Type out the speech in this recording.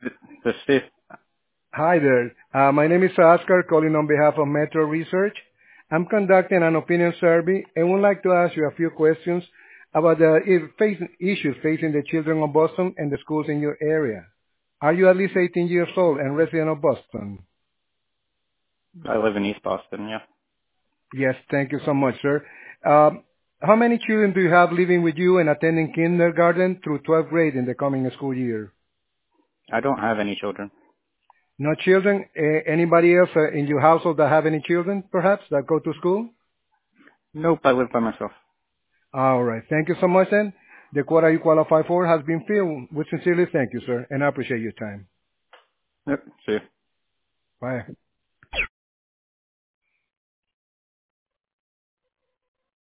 This is Steve. Hi there. My name is Oscar, calling on behalf of Metro Research. I'm conducting an opinion survey and would like to ask you a few questions about the issues facing the children of Boston and the schools in your area. Are you at least 18 years old and resident of Boston? I live in East Boston, yeah. Yes, thank you so much, sir. How many children do you have living with you and attending kindergarten through 12th grade in the coming school year? I don't have any children. No children? Anybody else in your household that have any children, perhaps, that go to school? Nope, I live by myself. All right. Thank you so much, then. The quota you qualify for has been filled. We sincerely thank you, sir, and I appreciate your time. Yep, see you. Bye.